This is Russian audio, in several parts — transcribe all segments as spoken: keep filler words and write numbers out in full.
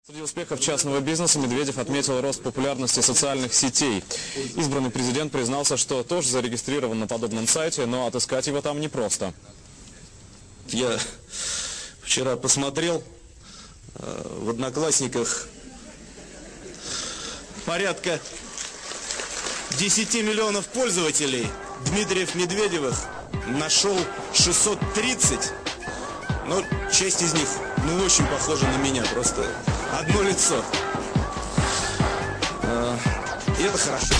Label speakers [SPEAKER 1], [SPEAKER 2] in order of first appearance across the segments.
[SPEAKER 1] Среди успехов частного бизнеса Медведев отметил рост популярности социальных сетей. Избранный президент признался, что тоже зарегистрирован на подобном сайте, но отыскать его там непросто.
[SPEAKER 2] Я вчера посмотрел, э, в Одноклассниках порядка десяти миллионов пользователей. Дмитриев Медведевых нашел шестьсот тридцать, но часть из них ну очень похожа на меня, просто одно лицо. Э, и это хорошо.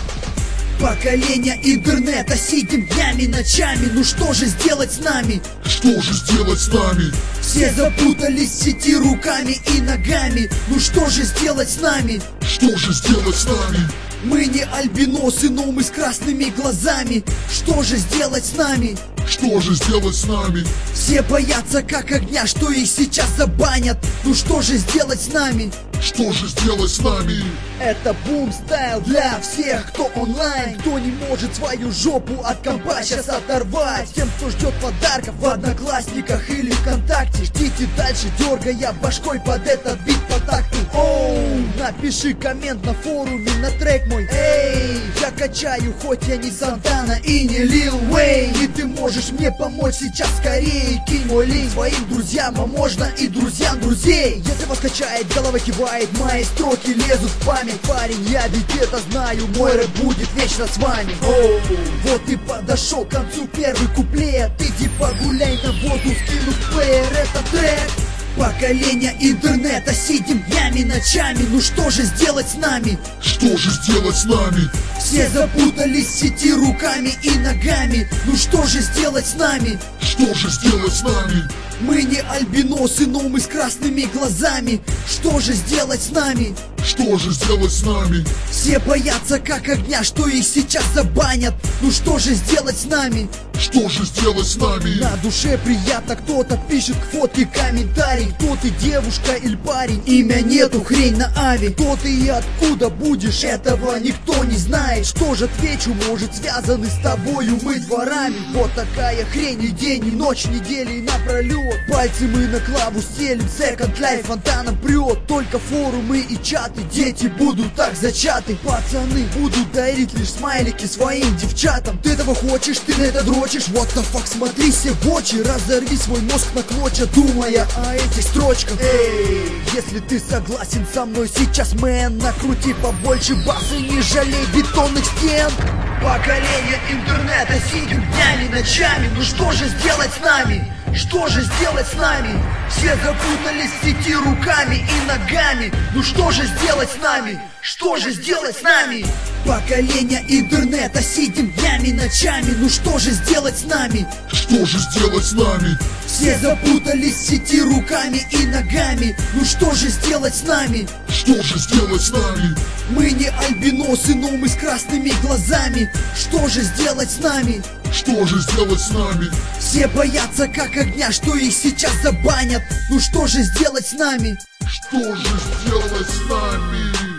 [SPEAKER 3] Поколение интернета, сидим днями, ночами. Ну что же сделать с нами?
[SPEAKER 4] Что же сделать с нами?
[SPEAKER 3] Все запутались в сети руками и ногами. Ну что же сделать с нами?
[SPEAKER 4] Что же сделать с нами?
[SPEAKER 3] Мы не альбиносы, но мы с красными глазами. Что же сделать с нами?
[SPEAKER 4] Что же сделать с нами?
[SPEAKER 3] Все боятся как огня, что их сейчас забанят. Ну что же сделать с нами?
[SPEAKER 4] Что же сделать с нами?
[SPEAKER 3] Это бум-стайл для всех, кто онлайн, кто не может свою жопу от компа сейчас оторвать. Тем, кто ждет подарков в Одноклассниках или ВКонтакте, ждите дальше, дергая башкой под этот бит по такту. Оу, напиши коммент на форуме на трек мой. Эй, я качаю, хоть я не Сантана и не Лил Уэйн, и ты можешь мне помочь сейчас скорее. Кинь мой линк своим друзьям, а можно и друзьям друзей. Если вас качает, голова кивает, мои строки лезут в память. Парень, я ведь это знаю, мой рэп будет вечно с вами. Оу, вот и подошел к концу первый куплет. Иди погуляй на воду, скинув плеер, это трек. Поколение интернета, сидим днями, ночами. Ну что же сделать с нами?
[SPEAKER 4] Что же сделать с нами?
[SPEAKER 3] Все запутались в сети руками и ногами. Ну что же сделать с нами?
[SPEAKER 4] Что же сделать с нами?
[SPEAKER 3] Мы не альбиносы, но мы с красными глазами. Что же сделать с нами?
[SPEAKER 4] Что же сделать с нами?
[SPEAKER 3] Все боятся как огня, что их сейчас забанят. Ну что же сделать с нами?
[SPEAKER 4] Что же сделать с нами?
[SPEAKER 3] На душе приятно, кто-то пишет к фотке комментарий. Кто ты, девушка или парень? Имя нету, хрень на ави. Кто ты и откуда будешь, этого никто не знает. Что же отвечу, может связаны с тобою мы дворами. Вот такая хрень, и день, и ночь, недели напролет. Пальцы мы на клаву стелим, Second Life фонтаном прет. Только форумы и чаты, дети будут так зачаты. Пацаны будут дарить лишь смайлики своим девчатам. Ты этого хочешь, ты на это дрочишь. What the fuck, смотри все в очи, разорви свой мозг на клочья, думая о этих строчках. Эй, если ты согласен со мной сейчас, мэн, накрути побольше баса, не жалей бетонных стен. Поколение интернета, сидим днями, ночами. Ну что же сделать с нами? Что же сделать с нами? Все запутались в сети руками и ногами. Ну что же сделать с нами? Что же сделать с нами? Поколение интернета, сидим днями, ночами. Ну что же сделать с нами?
[SPEAKER 4] Что же сделать с нами?
[SPEAKER 3] Все запутались в сети руками и ногами. Ну что же сделать с нами?
[SPEAKER 4] Что же сделать с нами?
[SPEAKER 3] Мы не альбиносы, но мы с красными глазами. Что же сделать с нами?
[SPEAKER 4] Что же сделать с нами?
[SPEAKER 3] Все боятся как огня, что их сейчас забанят. Ну что же сделать с нами?
[SPEAKER 4] Что же сделать с нами?